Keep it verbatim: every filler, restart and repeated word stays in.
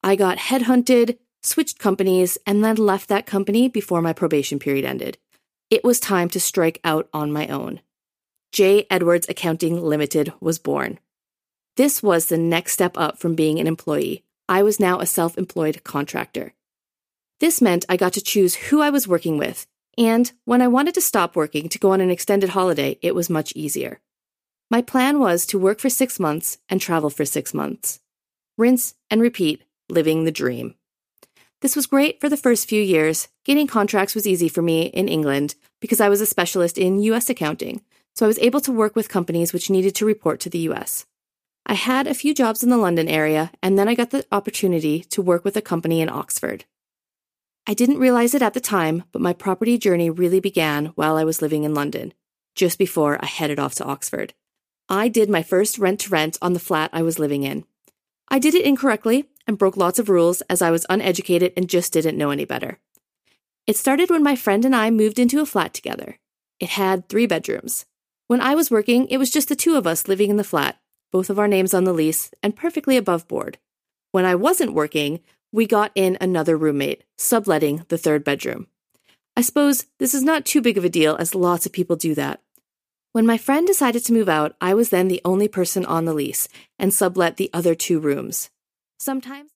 I got headhunted, switched companies, and then left that company before my probation period ended. It was time to strike out on my own. J. Edwards Accounting Limited was born. This was the next step up from being an employee. I was now a self-employed contractor. This meant I got to choose who I was working with, and when I wanted to stop working to go on an extended holiday, it was much easier. My plan was to work for six months and travel for six months. Rinse and repeat, living the dream. This was great for the first few years. Getting contracts was easy for me in England because I was a specialist in U S accounting, so I was able to work with companies which needed to report to the U S. I had a few jobs in the London area, and then I got the opportunity to work with a company in Oxford. I didn't realize it at the time, but my property journey really began while I was living in London, just before I headed off to Oxford. I did my first rent-to-rent on the flat I was living in. I did it incorrectly and broke lots of rules as I was uneducated and just didn't know any better. It started when my friend and I moved into a flat together. It had three bedrooms. When I was working, it was just the two of us living in the flat, both of our names on the lease, and perfectly above board. When I wasn't working, we got in another roommate, subletting the third bedroom. I suppose this is not too big of a deal as lots of people do that. When my friend decided to move out, I was then the only person on the lease and sublet the other two rooms. Sometimes